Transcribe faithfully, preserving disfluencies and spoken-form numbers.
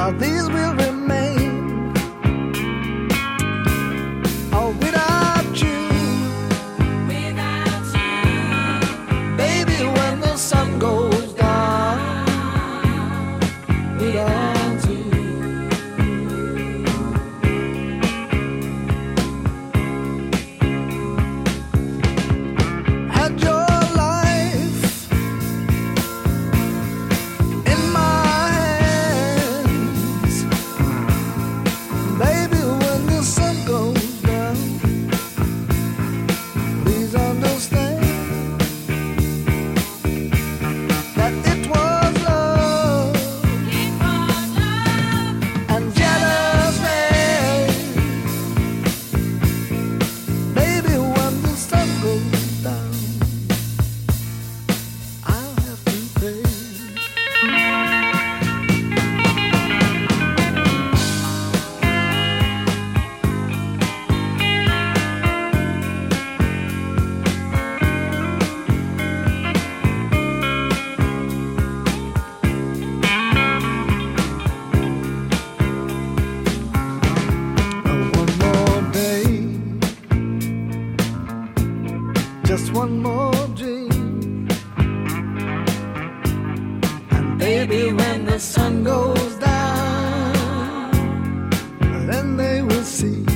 Now these will remain. Oh, without you, without you, baby, when the sun goes down, without you. Had your life in my hands, baby, when the sun goes down, please understand that it was love it was love, and jealousy. Baby, when the sun goes down, I'll have to pay. Oh, one more day, just one more dream, and baby, when the sun goes down, then they will see